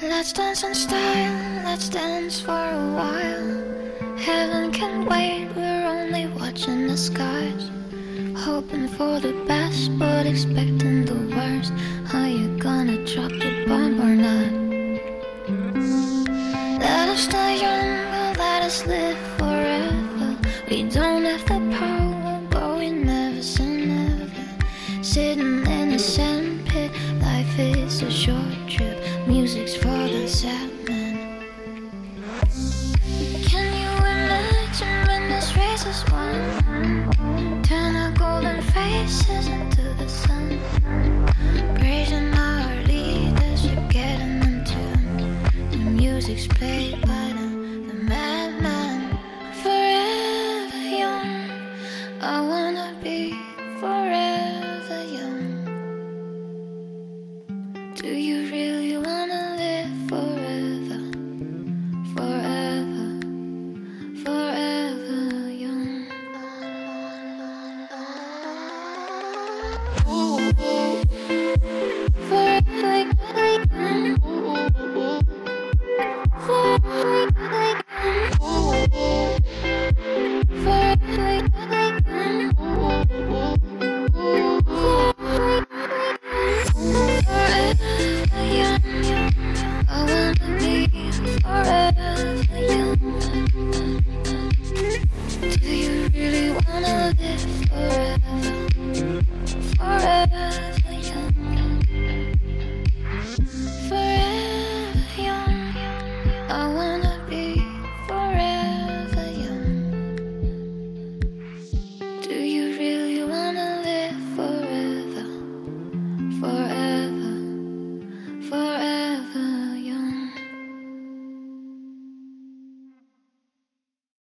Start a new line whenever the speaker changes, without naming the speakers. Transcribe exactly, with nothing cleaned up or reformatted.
Let's dance in style, let's dance for a while. Heaven can wait, we're only watching the skies. Hoping for the best, but expecting the worst. Are you gonna drop the bomb or not? Let us stay young, let us live forever. We don't have the power, but we never say never. Sitting in the sandpit, life is a short trip. Music's for the sad men. Can you imagine when this race is won? Turn our golden faces into the sun. Praising our leaders, we're getting them tune. The music's played by the, the madman. Forever young, I wanna be forever young. Do you really wanna live forever? Forever, forever young. Forever young. Forever forever.